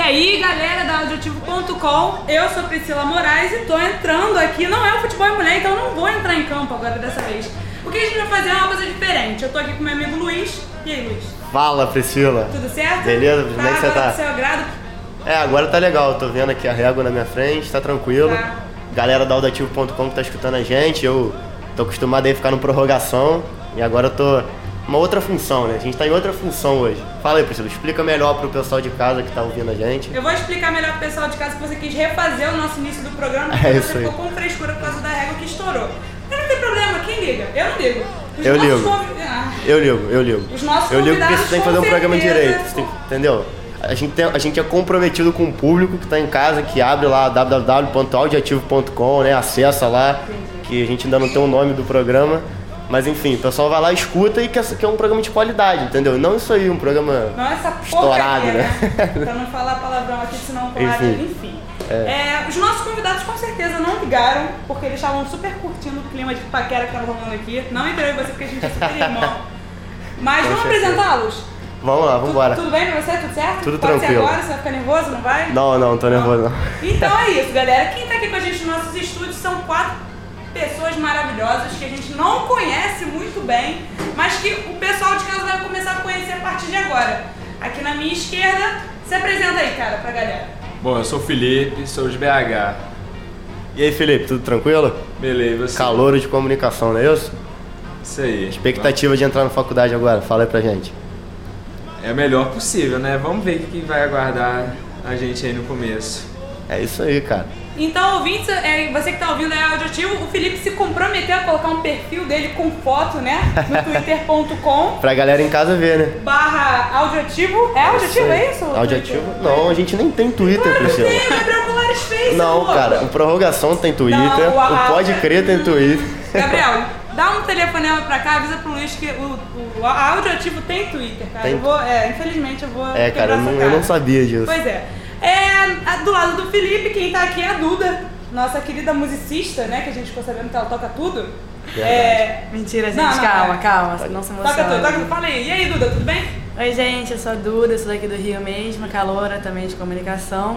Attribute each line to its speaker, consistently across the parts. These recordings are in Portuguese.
Speaker 1: aí, galera da Audioativo.com, eu sou Priscila Moraes e tô entrando aqui, não é o futebol e mulher, então eu não vou entrar em campo agora dessa vez. O que a gente vai fazer é uma coisa diferente. Eu tô aqui com meu amigo Luiz. E aí, Luiz?
Speaker 2: Fala, Priscila.
Speaker 1: Tudo certo?
Speaker 2: Beleza? Como é que você tá?
Speaker 1: Do seu agrado?
Speaker 2: Agora tá legal, tô vendo aqui a régua na minha frente, tá tranquilo.
Speaker 1: Tá.
Speaker 2: Galera da Audioativo.com que tá escutando a gente, eu tô acostumado aí a ficar no prorrogação e agora eu tô uma outra função, né? A gente tá em outra função hoje. Fala aí, Priscila, explica melhor pro pessoal de casa que tá ouvindo a gente.
Speaker 1: Eu vou explicar melhor pro pessoal de casa que você quis refazer o nosso início do programa porque
Speaker 2: É isso
Speaker 1: você
Speaker 2: aí.
Speaker 1: ficou com frescura por causa da régua que estourou. Mas não tem problema, quem liga? Eu não ligo. Os
Speaker 2: Eu
Speaker 1: nossos
Speaker 2: ligo. Eu ligo.
Speaker 1: Os nossos
Speaker 2: Eu ligo porque
Speaker 1: convidados,
Speaker 2: você tem que fazer um
Speaker 1: com
Speaker 2: programa
Speaker 1: certeza.
Speaker 2: direito, você tem, entendeu? A gente é comprometido com o público que tá em casa, que abre lá www.audioativo.com, né? Acessa lá, que a gente ainda não tem o nome do programa. Mas enfim, o pessoal vai lá, escuta e quer um programa de qualidade, entendeu? Não isso aí, um programa
Speaker 1: Não essa
Speaker 2: estourado,
Speaker 1: porcaria,
Speaker 2: né?
Speaker 1: Pra não falar palavrão aqui, senão pode, enfim. Os nossos convidados com certeza não ligaram, porque eles estavam super curtindo o clima de paquera que tava rolando aqui. Não entrei em você porque a gente é super irmão. Mas vamos apresentá-los?
Speaker 2: Vamos lá, vambora.
Speaker 1: Tudo bem pra você? Tudo certo?
Speaker 2: Tudo
Speaker 1: Pode
Speaker 2: tranquilo.
Speaker 1: ser agora? Você vai ficar nervoso, não vai?
Speaker 2: Não, tô nervoso não.
Speaker 1: Então é isso, galera. Quem tá aqui com a gente nos nossos estúdios são 4 pessoas maravilhosas que a gente não conhece muito bem, mas que o pessoal de casa vai começar a conhecer a partir de agora. Aqui na minha esquerda, se apresenta aí, cara, pra galera.
Speaker 3: Bom, eu sou o Felipe, sou de BH.
Speaker 2: E aí, Felipe, tudo tranquilo?
Speaker 3: Beleza, você?
Speaker 2: Calouro de comunicação, não é isso?
Speaker 3: Isso aí.
Speaker 2: Expectativa de entrar na faculdade agora, fala aí pra gente.
Speaker 3: É o melhor possível, né? Vamos ver o que vai aguardar a gente aí no começo.
Speaker 2: É isso aí, cara.
Speaker 1: Então, ouvintes, você que tá ouvindo é Audioativo, o Felipe se comprometeu a colocar um perfil dele com foto, né? No twitter.com
Speaker 2: Pra galera em casa ver, né?
Speaker 1: /Audioativo. É Audioativo, é isso?
Speaker 2: Audioativo? Não, a gente nem tem Twitter,
Speaker 1: Claro que
Speaker 2: Priscila.
Speaker 1: tem, o Gabriel Colares fez.
Speaker 2: Não,
Speaker 1: amor.
Speaker 2: cara, o Prorrogação tem Twitter,
Speaker 1: Não,
Speaker 2: o Pode Crer tem Twitter.
Speaker 1: Gabriel, dá um telefonema pra cá, avisa pro Luiz que o Audioativo tem Twitter, cara.
Speaker 2: Tem.
Speaker 1: Eu vou, infelizmente eu vou
Speaker 2: Cara,
Speaker 1: quebrar essa
Speaker 2: eu não sabia disso.
Speaker 1: Pois é. Do lado do Felipe, quem tá aqui é a Duda, nossa querida musicista, né? Que a gente ficou sabendo que ela toca tudo.
Speaker 4: Mentira, gente,
Speaker 1: Não,
Speaker 4: calma, não se
Speaker 1: Toca tudo,
Speaker 4: emociona.
Speaker 1: toca tudo. Fala aí. E aí, Duda, tudo bem?
Speaker 4: Oi, gente, eu sou a Duda, sou daqui do Rio mesmo, caloura também de comunicação.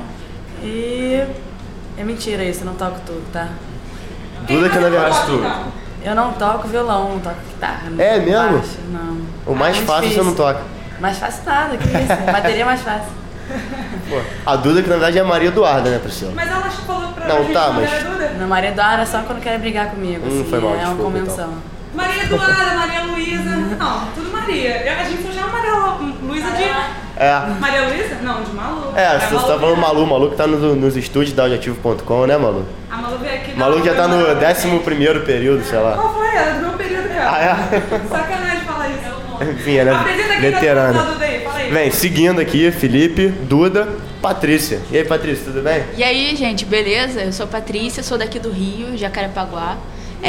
Speaker 4: E é mentira isso, eu não toco tudo, tá?
Speaker 2: Duda que na verdade
Speaker 1: Toca,
Speaker 2: tudo.
Speaker 1: então.
Speaker 4: Eu não toco violão, não toco guitarra. Não
Speaker 2: É
Speaker 4: toco
Speaker 2: mesmo?
Speaker 4: baixo, não.
Speaker 2: O mais
Speaker 4: Muito
Speaker 2: fácil
Speaker 4: difícil.
Speaker 2: você não toca.
Speaker 4: Mais fácil nada, que isso? Bateria é mais fácil.
Speaker 2: Pô, a Duda que na verdade é a Maria Eduarda, né, Priscila?
Speaker 1: Mas ela falou pra
Speaker 2: Não,
Speaker 1: gente
Speaker 2: tá,
Speaker 1: não
Speaker 2: mas-
Speaker 1: era Duda?
Speaker 4: Meu marido Eduardo é só quando quer brigar comigo, assim,
Speaker 2: foi mal,
Speaker 4: é uma
Speaker 2: desculpa,
Speaker 4: convenção.
Speaker 1: Maria Eduarda, Maria Luísa. Não, tudo Maria. A gente só chama Maria Luísa de... Maria Luísa? Não, de Malu.
Speaker 2: Se você tá falando Malu que tá nos estúdios da Audioativo.com, né, Malu?
Speaker 1: A Malu veio aqui...
Speaker 2: Malu já tá no 11º período, sei lá.
Speaker 1: Qual foi? Ela do meu período, cara.
Speaker 2: É?
Speaker 1: Sacanagem falar isso.
Speaker 2: Enfim, ela
Speaker 1: Apresenta
Speaker 2: é
Speaker 1: aqui
Speaker 2: veterana.
Speaker 1: a Duda aí, fala aí.
Speaker 2: Vem, seguindo aqui, Felipe, Duda, Patrícia. E aí, Patrícia, tudo bem?
Speaker 5: E aí, gente, beleza? Eu sou a Patrícia, sou daqui do Rio, Jacarepaguá.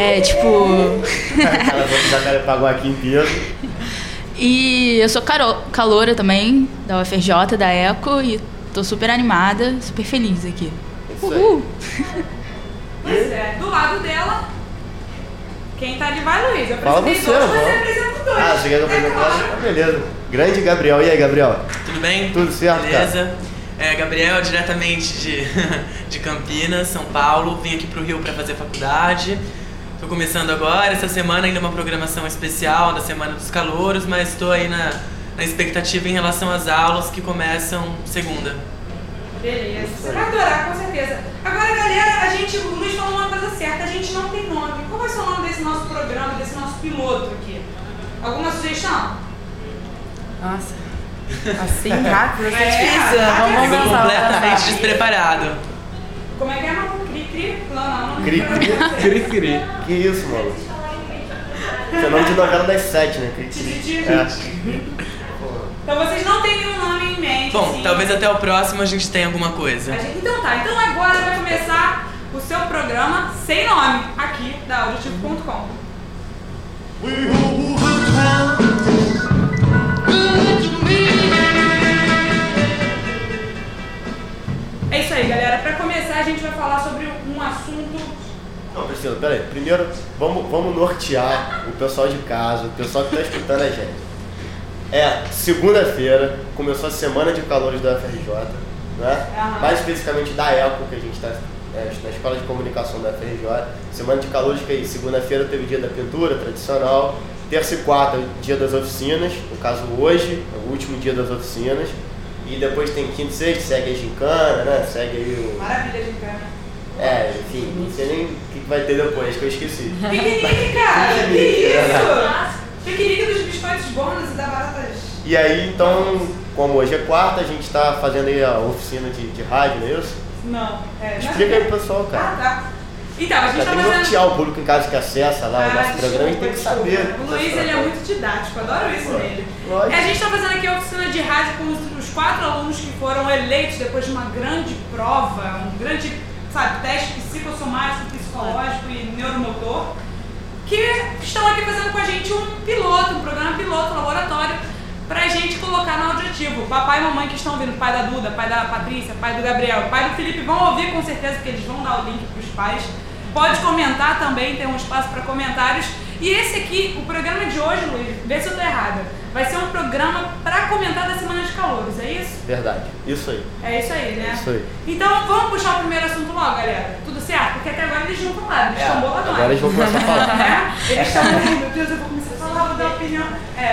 Speaker 2: Ela vai dar cara pagou aqui em peso.
Speaker 5: E eu sou caloura também, da UFRJ, da ECO, e tô super animada, super feliz aqui.
Speaker 2: Isso aí.
Speaker 1: Pois é, do lado dela, quem tá ali vai, Luiz. Eu
Speaker 2: Fala
Speaker 1: apresentei
Speaker 2: você,
Speaker 1: dois,
Speaker 2: amor.
Speaker 1: você apresenta dois.
Speaker 2: Você quer que eu apresente
Speaker 1: claro.
Speaker 2: ela? Tá beleza. Grande Gabriel. E aí, Gabriel?
Speaker 6: Tudo bem?
Speaker 2: Tudo certo,
Speaker 6: Beleza. Gabriel, diretamente de Campinas, São Paulo. Vim aqui pro Rio para fazer faculdade. Tô começando agora, essa semana ainda uma programação especial da Semana dos Calouros, mas estou aí na expectativa em relação às aulas que começam segunda.
Speaker 1: Beleza, você vai adorar, com certeza. Agora, galera, o Luiz falou uma coisa certa, a gente não tem nome. Qual vai ser o nome desse nosso programa, desse nosso piloto aqui? Alguma sugestão?
Speaker 4: Nossa, assim rápido, vai ser
Speaker 1: É,
Speaker 4: difícil. Vamos
Speaker 6: Chegou
Speaker 4: pensar.
Speaker 6: completamente despreparado.
Speaker 1: Como é que é, Malu? Cri-cri? Não.
Speaker 2: Cri-cri.
Speaker 3: Cri-cri.
Speaker 2: Que isso, mano? Esse é o nome de novela das 7, né? Cri-cri.
Speaker 1: Tititi.
Speaker 2: É.
Speaker 1: Então vocês não têm nenhum nome em mente.
Speaker 6: Bom,
Speaker 1: assim.
Speaker 6: talvez até o próximo a gente tenha alguma coisa.
Speaker 1: Então tá, então agora vai começar o seu programa sem nome, aqui da Audioativo.com. É isso aí, galera. Pra começar, a gente vai falar sobre um assunto.
Speaker 2: Não, Priscila, peraí. Primeiro, vamos nortear o pessoal de casa, o pessoal que tá escutando a gente. Segunda-feira, começou a semana de calores da UFRJ. né? Mais especificamente da ECO, que a gente está na Escola de Comunicação da FRJ. Semana de Calouros, que aí, segunda-feira teve o dia da pintura, tradicional. Terça e quarta, dia das oficinas. No caso, hoje é o último dia das oficinas. E depois tem quinta e sexta, segue a gincana, né? Segue aí o...
Speaker 1: Maravilha, gincana.
Speaker 2: Enfim, não sei nem o que vai ter depois, que eu esqueci.
Speaker 1: Piquenique, cara! Que isso? Piquenique dos biscoitos bônus e da baratas.
Speaker 2: E aí, então, como hoje é quarta, a gente está fazendo aí a oficina de rádio, não é isso?
Speaker 1: Não.
Speaker 2: Explica aí pro pessoal, cara.
Speaker 1: Tá. Então, a gente tá
Speaker 2: tem que
Speaker 1: fazendo...
Speaker 2: nortear o público em casa que acessa lá o nosso programa, a gente tem que saber.
Speaker 1: O Luiz, ele é muito didático, adoro isso nele.
Speaker 2: Lógico.
Speaker 1: A gente está fazendo aqui a oficina de rádio com os 4 alunos que foram eleitos depois de uma grande prova, um grande, teste psicossomático, psicológico e neuromotor, que estão aqui fazendo com a gente um programa piloto, laboratório, pra gente colocar no audiativo. Papai e mamãe que estão ouvindo, pai da Duda, pai da Patrícia, pai do Gabriel, pai do Felipe, vão ouvir com certeza, porque eles vão dar o link pros pais. Pode comentar também, tem um espaço para comentários. E esse aqui, o programa de hoje, Luiz, vê se eu tô errada, vai ser um programa para comentar da Semana de Calouros, é isso?
Speaker 2: Verdade, isso aí.
Speaker 1: É isso aí, né?
Speaker 2: Isso aí.
Speaker 1: Então vamos puxar o primeiro assunto logo, galera. Tudo certo? Porque até agora eles não falaram, eles estão boladões.
Speaker 2: Agora eles vão começar a falar.
Speaker 1: Eles estão, meu Deus, eu vou começar a falar, vou dar opinião.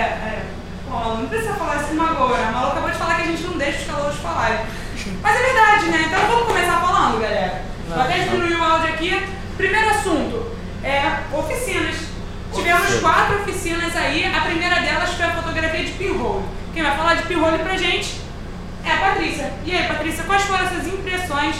Speaker 1: Bom, não precisa falar assim agora. A Malu acabou de falar que a gente não deixa os calouros falarem. Mas é verdade, né? Então vamos começar falando, galera. Vou até diminuir o áudio aqui. Primeiro assunto, oficinas. Tivemos 4 oficinas aí. A primeira delas foi a fotografia de pinhole. Quem vai falar de pinhole pra gente é a Patrícia. E aí, Patrícia, quais foram as suas impressões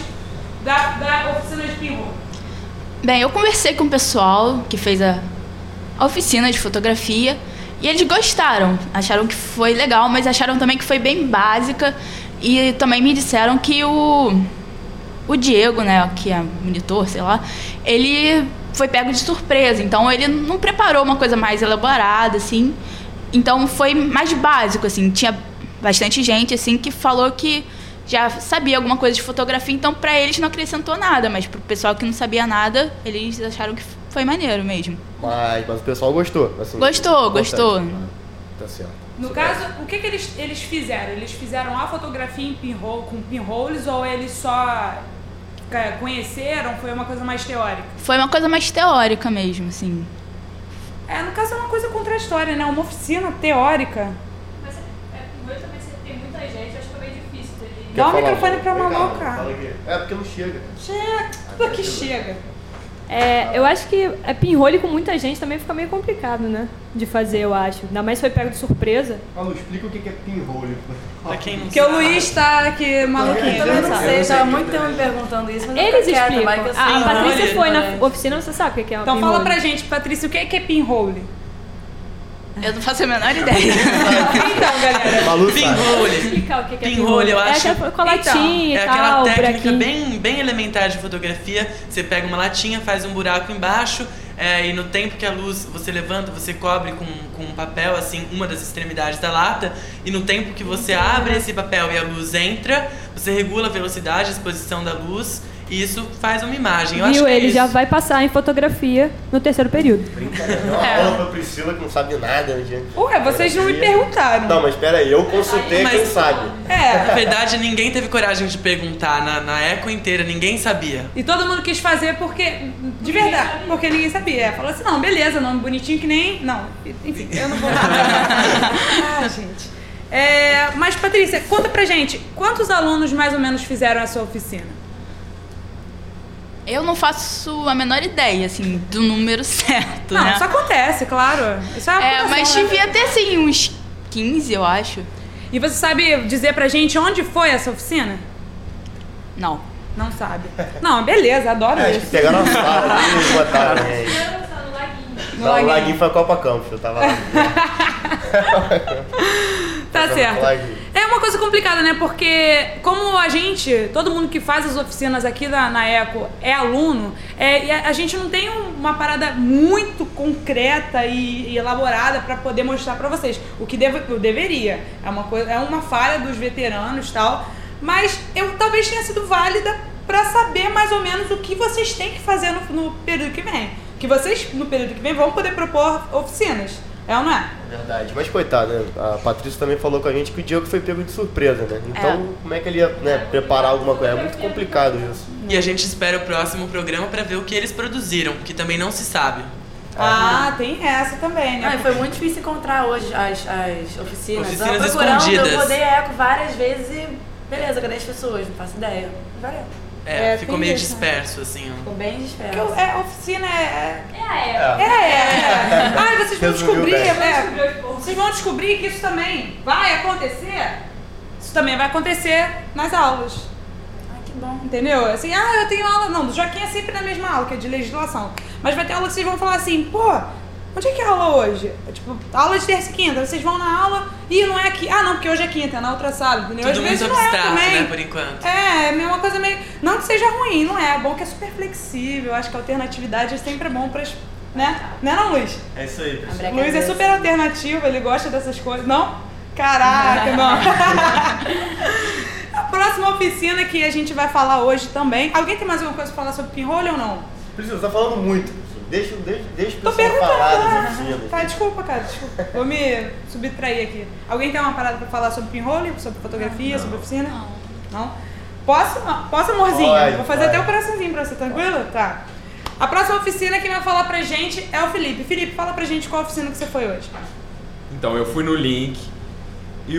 Speaker 1: da oficina de pinhole?
Speaker 5: Bem, eu conversei com o pessoal que fez a oficina de fotografia e eles gostaram. Acharam que foi legal, mas acharam também que foi bem básica. E também me disseram que o Diego, né, que é monitor, sei lá, ele foi pego de surpresa, então ele não preparou uma coisa mais elaborada, assim, então foi mais básico, assim, tinha bastante gente, assim, que falou que já sabia alguma coisa de fotografia, então pra eles não acrescentou nada, mas pro pessoal que não sabia nada, eles acharam que foi maneiro mesmo.
Speaker 2: Mas o pessoal gostou, assim.
Speaker 5: Gostou.
Speaker 2: Tá certo.
Speaker 1: No caso, o que eles fizeram? Eles fizeram a fotografia em com pinholes ou eles só conheceram? Foi uma coisa mais teórica?
Speaker 5: Foi uma coisa mais teórica mesmo, assim.
Speaker 1: No caso é uma coisa contraditória, né? Uma oficina teórica.
Speaker 7: Mas pinhole também tem muita gente, acho que é meio difícil dele.
Speaker 1: Dá o microfone pra Malu, cara.
Speaker 2: Fala aqui. Porque não chega.
Speaker 1: Tudo aqui chega.
Speaker 7: Eu acho que pinhole com muita gente também fica meio complicado, né? De fazer, eu acho. Ainda mais se foi pego de surpresa.
Speaker 2: Malu, explica o que é pinhole.
Speaker 6: Pra quem não
Speaker 1: Porque
Speaker 6: sabe.
Speaker 1: o Luiz tá aqui maluquinho.
Speaker 4: Eu também não sei,
Speaker 2: Eu sei
Speaker 4: tava
Speaker 2: que
Speaker 4: muito tempo me perguntando isso, mas
Speaker 7: Eles
Speaker 4: eu quero,
Speaker 7: explicam.
Speaker 4: vai que eu sei.
Speaker 7: A Patrícia
Speaker 6: Pinhole,
Speaker 7: foi
Speaker 6: né?
Speaker 7: na oficina, você sabe o que é uma
Speaker 1: Então
Speaker 7: pinhole.
Speaker 1: fala pra gente, Patrícia, o que é pinhole?
Speaker 5: Eu não faço a menor ideia.
Speaker 1: Então, galera.
Speaker 2: Malu sabe.
Speaker 6: Pinhole.
Speaker 7: Explicar o que é
Speaker 6: Pinhole, eu acho.
Speaker 7: É aquela com a latinha
Speaker 6: É
Speaker 7: e
Speaker 6: aquela
Speaker 7: tal,
Speaker 6: técnica
Speaker 7: buraquinho.
Speaker 6: bem elementar de fotografia. Você pega uma latinha, faz um buraco embaixo, e no tempo que a luz você levanta, você cobre com um papel, assim, uma das extremidades da lata, e no tempo que você abre esse papel e a luz entra, você regula a velocidade, a exposição da luz, e isso faz uma imagem. Eu acho
Speaker 7: Viu?
Speaker 6: que é
Speaker 7: Ele
Speaker 6: isso.
Speaker 7: já vai passar em fotografia no 3º período.
Speaker 2: Brincadeira. Deu uma aula pra Priscila que não sabe nada, né, gente?
Speaker 1: Ué, vocês não me perguntaram.
Speaker 2: Não, mas pera aí, eu consultei
Speaker 6: Mas-
Speaker 2: quem sabe.
Speaker 6: Na verdade, ninguém teve coragem de perguntar. Na eco inteira, ninguém sabia.
Speaker 1: E todo mundo quis fazer porque, de verdade, porque ninguém sabia. Falou assim, não, beleza, nome bonitinho que nem... Não, enfim, eu não vou... gente. Mas, Patrícia, conta pra gente, quantos alunos mais ou menos fizeram essa oficina?
Speaker 5: Eu não faço a menor ideia, assim, do número certo,
Speaker 1: Não,
Speaker 5: né?
Speaker 1: isso acontece, claro. Isso é uma
Speaker 5: Mas
Speaker 1: computação, né?
Speaker 5: devia ter, assim, uns 15, eu acho.
Speaker 1: E você sabe dizer pra gente onde foi essa oficina?
Speaker 5: Não.
Speaker 1: Não sabe. Não, beleza, adoro
Speaker 2: Acho que
Speaker 1: isso.
Speaker 2: pegaram a sala e botaram aí.
Speaker 1: No
Speaker 2: Não, o
Speaker 1: laguinho.
Speaker 2: laguinho foi a Copa Campos, eu tava lá.
Speaker 1: Tá certo.
Speaker 2: Laguinho.
Speaker 1: É uma coisa complicada, né? Porque como a gente, todo mundo que faz as oficinas aqui na ECO é aluno, e a gente não tem uma parada muito concreta e elaborada pra poder mostrar pra vocês. O que eu deveria. É uma falha dos veteranos e tal. Mas talvez tenha sido válida pra saber mais ou menos o que vocês têm que fazer no período que vem. Que vocês, no período que vem, vão poder propor oficinas. É ou não é?
Speaker 2: É verdade. Mas coitado, né? A Patrícia também falou com a gente que o Diego foi pego de surpresa, né? Então, como é que ele ia, né, preparar alguma coisa? É muito complicado isso.
Speaker 6: E a gente espera o próximo programa pra ver o que eles produziram, que também não se sabe.
Speaker 1: Tem essa também, né?
Speaker 4: Não, e foi muito difícil encontrar hoje as oficinas.
Speaker 6: Oficinas
Speaker 4: Eu procurando,
Speaker 6: escondidas.
Speaker 4: eu rodei a Eco várias vezes e beleza, cadê as pessoas? Não faço ideia. Valeu.
Speaker 6: Ficou
Speaker 1: tem
Speaker 6: meio
Speaker 1: isso, né?
Speaker 6: disperso, assim, ó.
Speaker 4: Ficou bem disperso.
Speaker 1: Porque oficina
Speaker 7: É a época.
Speaker 1: Ai, vocês vão
Speaker 2: Resumiu
Speaker 1: descobrir,
Speaker 2: bem.
Speaker 1: vocês vão descobrir que isso também vai acontecer. Isso também vai acontecer nas aulas.
Speaker 4: Ai, que bom.
Speaker 1: Entendeu? Assim, eu tenho aula. Não, do Joaquim é sempre na mesma aula, que é de legislação. Mas vai ter aula que vocês vão falar assim, pô, onde é que é a aula hoje? Tipo, aula de terça e quinta. Vocês vão na aula e não é aqui. Não, porque hoje é quinta, é na outra sala, entendeu?
Speaker 6: Tudo
Speaker 1: Às vezes
Speaker 6: muito
Speaker 1: não é
Speaker 6: abstrato,
Speaker 1: também.
Speaker 6: né, por enquanto.
Speaker 1: É uma coisa meio. Não que seja ruim, não é. É bom que é super flexível. Eu acho que a alternatividade é sempre bom para as. Né? Não, Luiz?
Speaker 2: É isso aí, pessoal.
Speaker 1: Luiz é super alternativo, ele gosta dessas coisas. Não? Caraca, não. A próxima oficina que a gente vai falar hoje também. Alguém tem mais alguma coisa pra falar sobre pinhole ou não?
Speaker 2: Priscila, você tá falando muito. Deixa o
Speaker 1: Tô
Speaker 2: pessoal
Speaker 1: perguntando.
Speaker 2: falar das oficinas.
Speaker 1: Tá, desculpa, cara, desculpa. Vou me subtrair aqui. Alguém tem uma parada pra falar sobre pinhole, sobre fotografia, sobre oficina? Não. Posso? Posso, amorzinho?
Speaker 2: Pode,
Speaker 1: Vou fazer
Speaker 2: pode.
Speaker 1: até o coraçãozinho pra você, tranquilo? Tá. A próxima oficina que vai falar pra gente é o Felipe. Felipe, fala pra gente qual oficina que você foi hoje.
Speaker 3: Então, eu fui no Link e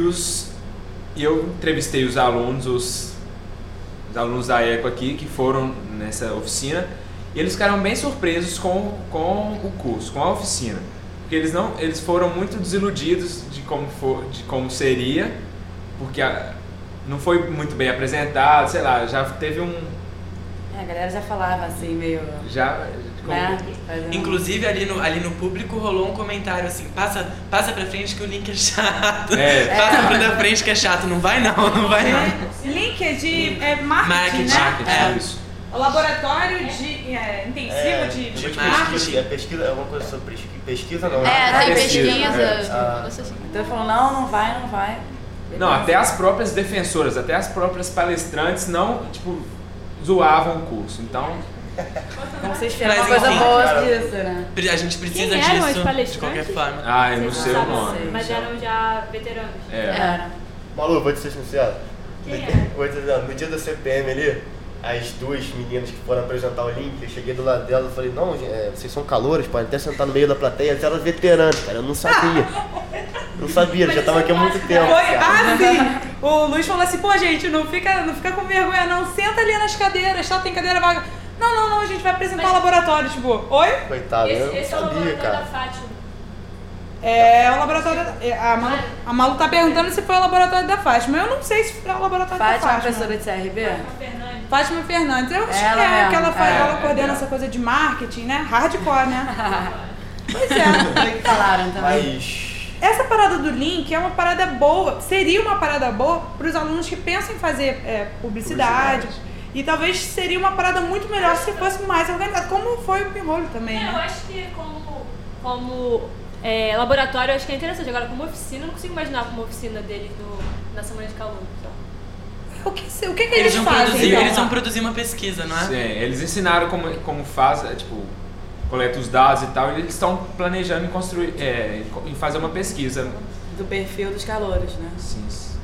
Speaker 3: eu entrevistei os alunos da ECO aqui que foram nessa oficina e eles ficaram bem surpresos com o curso, com a oficina. Porque eles foram muito desiludidos de como seria, porque não foi muito bem apresentado, sei lá, já teve
Speaker 4: A galera já falava assim, meio.
Speaker 3: Né?
Speaker 6: Inclusive ali no público rolou um comentário assim, passa pra frente que o link é chato. Passa pra frente que é chato, não vai não.
Speaker 1: Link é de marketing, né?
Speaker 3: Isso.
Speaker 1: O laboratório intensivo de marketing.
Speaker 2: Pesquisa, é uma coisa sobre pesquisa, não?
Speaker 5: Tem
Speaker 3: pesquisa.
Speaker 5: pesquisa.
Speaker 4: Então ele falou, não vai.
Speaker 3: Não, até as próprias defensoras, até as próprias palestrantes não, zoavam o curso. Então,
Speaker 4: Como vocês esperam uma
Speaker 6: Mas,
Speaker 4: coisa
Speaker 6: enfim,
Speaker 4: boa disso, né?
Speaker 6: A gente precisa
Speaker 7: Quem eram as
Speaker 6: disso de
Speaker 7: palestrantes?
Speaker 6: qualquer forma.
Speaker 3: eu não sei o nome.
Speaker 7: Mas eram já veteranos.
Speaker 4: Era.
Speaker 2: Malu, vou te ser sincero.
Speaker 7: Quem é?
Speaker 2: Vou te ser sincero. No dia da CPM ali, as duas meninas que foram apresentar o link, eu cheguei do lado delas e falei, não, vocês são calouras, podem até sentar no meio da plateia, elas eram veteranas, cara, eu não sabia. Não sabia, já tava aqui há muito tempo.
Speaker 1: Sim! O Luiz falou assim, pô, gente, não fica com vergonha não, senta ali nas cadeiras, só tem cadeira vaga. Não, a gente vai apresentar o laboratório, tipo, oi?
Speaker 2: Coitado, eu não
Speaker 7: Esse é o
Speaker 2: sabia,
Speaker 7: laboratório da
Speaker 2: cara.
Speaker 7: Fátima.
Speaker 1: É o laboratório. A Malu tá perguntando se foi o laboratório da Fátima. Eu não sei se foi o laboratório da
Speaker 4: Fátima,
Speaker 1: Fátima.
Speaker 4: professora de CRB?
Speaker 7: Fernandes.
Speaker 1: Fátima Fernandes. Eu acho que
Speaker 4: Ela mesmo.
Speaker 1: que ela coordena
Speaker 3: ela.
Speaker 1: essa coisa de marketing, né? Hardcore, né? Pois é.
Speaker 4: Falaram também.
Speaker 2: Mas...
Speaker 1: Essa parada do link é uma parada boa, seria uma parada boa para os alunos que pensam em fazer publicidade. E talvez seria uma parada muito melhor se fosse mais organizado, como foi o Pinhole também,
Speaker 7: Eu
Speaker 1: né?
Speaker 7: acho que como laboratório, eu acho que é interessante. Agora, como oficina, eu não consigo imaginar como oficina deles na semana de calor.
Speaker 1: O que eles fazem, então?
Speaker 6: Eles vão produzir uma pesquisa, não é?
Speaker 3: Sim, eles ensinaram como faz, coleta os dados e tal, e eles estão planejando em construir, em fazer uma pesquisa.
Speaker 4: Do perfil dos calouros, né?
Speaker 3: Sim.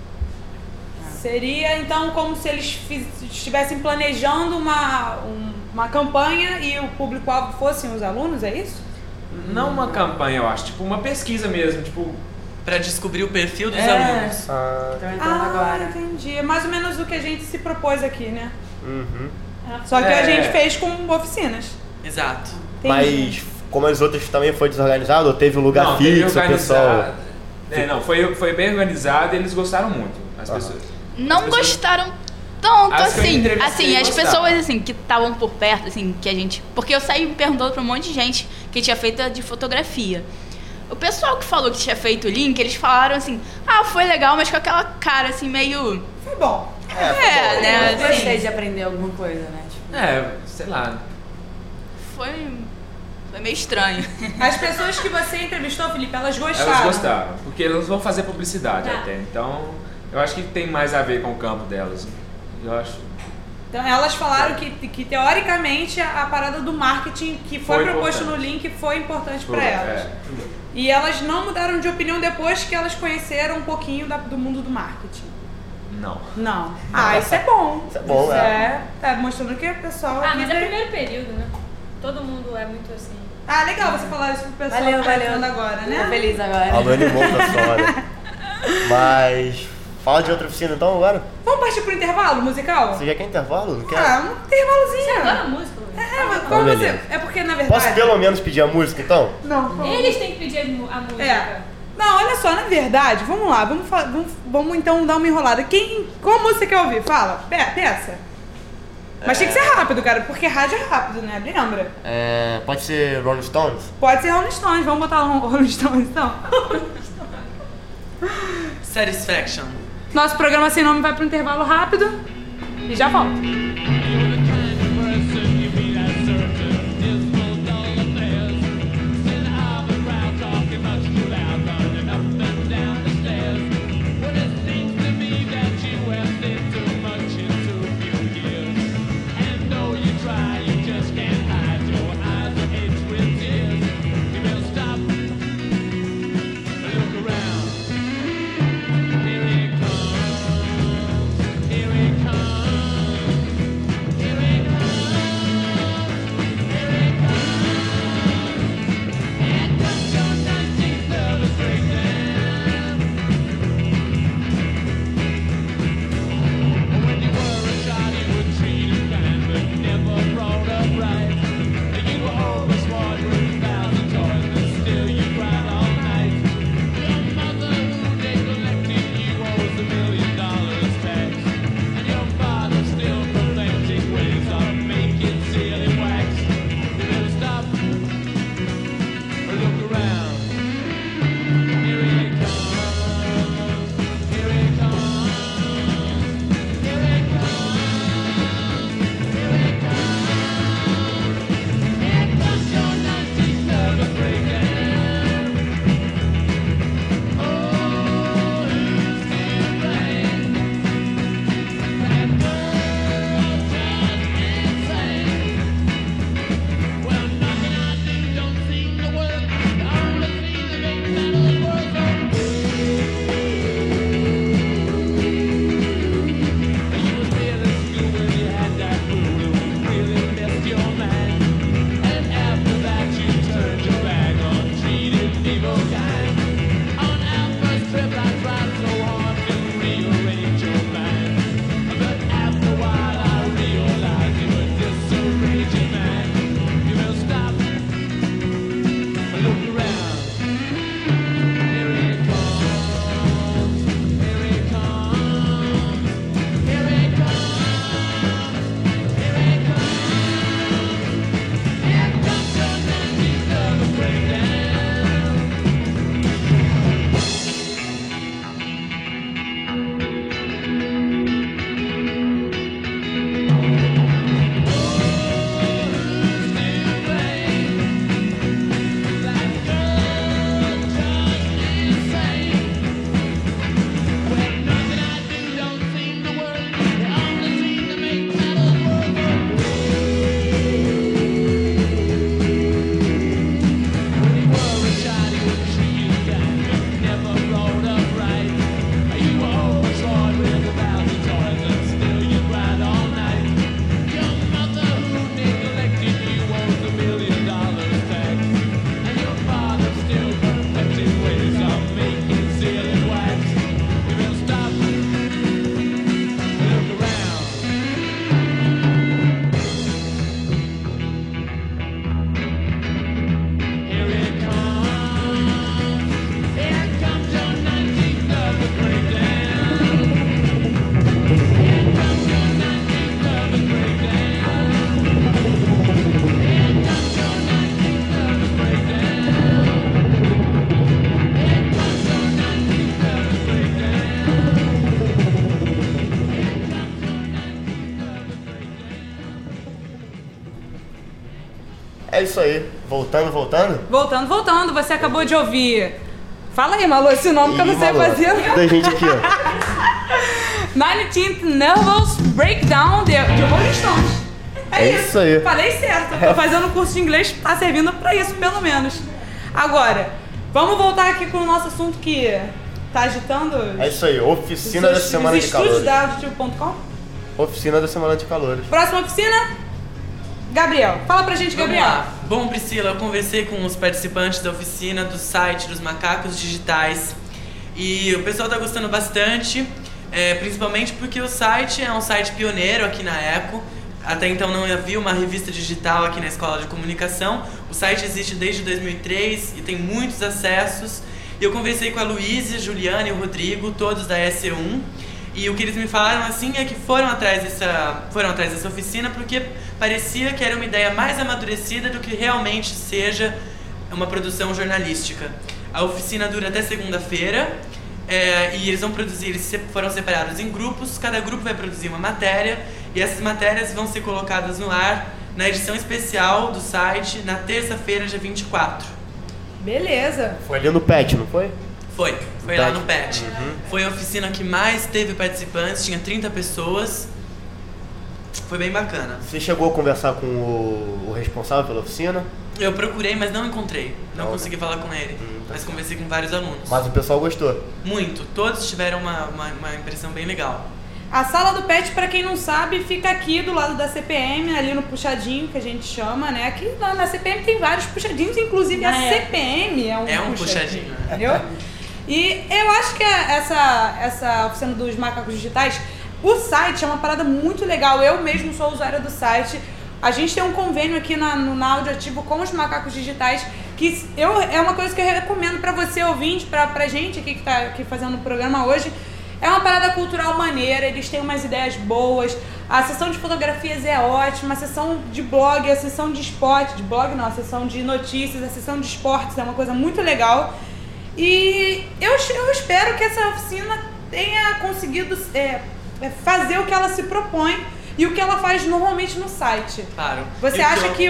Speaker 1: Seria, então, como se eles estivessem planejando uma campanha e o público-alvo fossem os alunos, é isso?
Speaker 3: Não uma campanha, eu acho, uma pesquisa mesmo,
Speaker 6: Pra descobrir o perfil dos alunos.
Speaker 4: Estão entrando agora.
Speaker 1: Entendi. É mais ou menos o que a gente se propôs aqui, né?
Speaker 2: Uhum.
Speaker 1: Só que a gente fez com oficinas.
Speaker 6: Exato.
Speaker 1: Entendi.
Speaker 2: Mas, como as outras também foi desorganizado, ou teve um lugar
Speaker 3: não,
Speaker 2: fixo, o pessoal...
Speaker 3: foi bem organizado e eles gostaram muito, as pessoas.
Speaker 5: Não gostaram tanto
Speaker 3: As que eu
Speaker 5: assim.
Speaker 3: entrevistei
Speaker 5: As
Speaker 3: gostaram.
Speaker 5: pessoas assim que estavam por perto, assim, que a gente. Porque eu saí me perguntando pra um monte de gente que tinha feito de fotografia. O pessoal que falou que tinha feito o link, eles falaram assim, foi legal, mas com aquela cara assim, meio.
Speaker 1: Foi bom.
Speaker 5: né?
Speaker 4: Eu gostei de aprender alguma coisa, né?
Speaker 3: Sei lá.
Speaker 5: Foi meio estranho.
Speaker 1: As pessoas que você entrevistou, Felipe, elas gostaram?
Speaker 3: Elas gostaram, porque elas vão fazer publicidade até, então eu acho que tem mais a ver com o campo delas. Eu acho.
Speaker 1: Então elas falaram que teoricamente a parada do marketing que foi proposto no link foi importante para elas. E elas não mudaram de opinião depois que elas conheceram um pouquinho do mundo do marketing.
Speaker 3: Não.
Speaker 1: Ah, isso é bom.
Speaker 2: Isso é bom,
Speaker 1: Tá mostrando que o pessoal...
Speaker 7: Mas é primeiro período, né? Todo mundo é muito assim...
Speaker 1: Ah, legal você falar isso pro pessoal que tá entrando agora, né?
Speaker 4: Tô feliz agora.
Speaker 2: Alô, animou pra história. Mas... Fala de outra oficina então agora?
Speaker 1: Vamos partir pro intervalo musical?
Speaker 2: Você já quer intervalo? Não quer?
Speaker 1: Um intervalozinho.
Speaker 7: Você adora a música, Luiz?
Speaker 1: Mas
Speaker 2: Então,
Speaker 1: como você...
Speaker 2: beleza.
Speaker 1: É porque, na verdade...
Speaker 2: Posso pelo menos pedir a música então?
Speaker 1: Não.
Speaker 7: Eles têm que pedir a música.
Speaker 1: Não, olha só, na verdade, vamos lá, vamos então dar uma enrolada. Qual música você quer ouvir? Fala, peça. Mas tem que ser rápido, cara, porque rádio é rápido, né? Lembra?
Speaker 2: Pode ser Rolling Stones?
Speaker 1: Pode ser Rolling Stones, vamos botar Rolling Stones então.
Speaker 6: Satisfaction.
Speaker 1: Nosso programa sem nome vai pro intervalo rápido e já volta.
Speaker 2: É isso aí. Voltando.
Speaker 1: Voltando. Você acabou de ouvir... Fala aí, Malu, esse nome que eu não sei fazer.
Speaker 2: Da gente aqui, ó.
Speaker 1: 19th Nervous Breakdown de Rolling Stones.
Speaker 2: É isso aí.
Speaker 1: Falei certo. Tô fazendo um curso de inglês, tá servindo pra isso, pelo menos. Agora, Vamos voltar aqui com o nosso assunto que tá agitando
Speaker 2: É isso aí, oficina da semana de calores.
Speaker 1: estúdios da Auditivo.com.
Speaker 2: Oficina da semana de calores.
Speaker 1: Próxima oficina, Gabriel. Fala pra gente,
Speaker 6: Vamos
Speaker 1: Gabriel.
Speaker 6: lá. Bom, Priscila, eu conversei com os participantes da oficina do site dos macacos digitais e o pessoal tá gostando bastante, principalmente porque o site é um site pioneiro aqui na ECO. Até então não havia uma revista digital aqui na Escola de Comunicação. O site existe desde 2003 e tem muitos acessos. E eu conversei com a Luísa, Juliana e o Rodrigo, todos da SE1. E o que eles me falaram assim é que foram atrás dessa oficina porque parecia que era uma ideia mais amadurecida do que realmente seja uma produção jornalística. A oficina dura até segunda-feira e eles foram separados em grupos, cada grupo vai produzir uma matéria e essas matérias vão ser colocadas no ar na edição especial do site na terça-feira, dia 24.
Speaker 1: Beleza.
Speaker 2: Foi ali no PET, não foi?
Speaker 6: Foi lá no PET. Foi a oficina que mais teve participantes, tinha 30 pessoas. Foi bem bacana.
Speaker 2: Você chegou a conversar com o responsável pela oficina?
Speaker 6: Eu procurei, mas não encontrei. Não consegui falar com ele. Mas conversei com vários alunos.
Speaker 2: Mas o pessoal gostou?
Speaker 6: Muito. Todos tiveram uma impressão bem legal.
Speaker 1: A sala do PET, pra quem não sabe, fica aqui do lado da CPM, ali no puxadinho, que a gente chama, né? Aqui na CPM tem vários puxadinhos, inclusive a CPM é um
Speaker 6: puxadinho.
Speaker 1: Entendeu? E eu acho que essa oficina dos macacos digitais, o site é uma parada muito legal. Eu mesmo sou usuária do site. A gente tem um convênio aqui na Auditivo com os macacos digitais, que é uma coisa que eu recomendo pra você, ouvinte, pra gente aqui que tá aqui fazendo o programa hoje. É uma parada cultural maneira, eles têm umas ideias boas, a sessão de fotografias é ótima, a sessão de blog, a sessão de esporte, de blog não, a sessão de notícias, a sessão de esportes é uma coisa muito legal. E eu espero que essa oficina tenha conseguido fazer o que ela se propõe e o que ela faz normalmente no site.
Speaker 6: Claro.
Speaker 1: Você acha que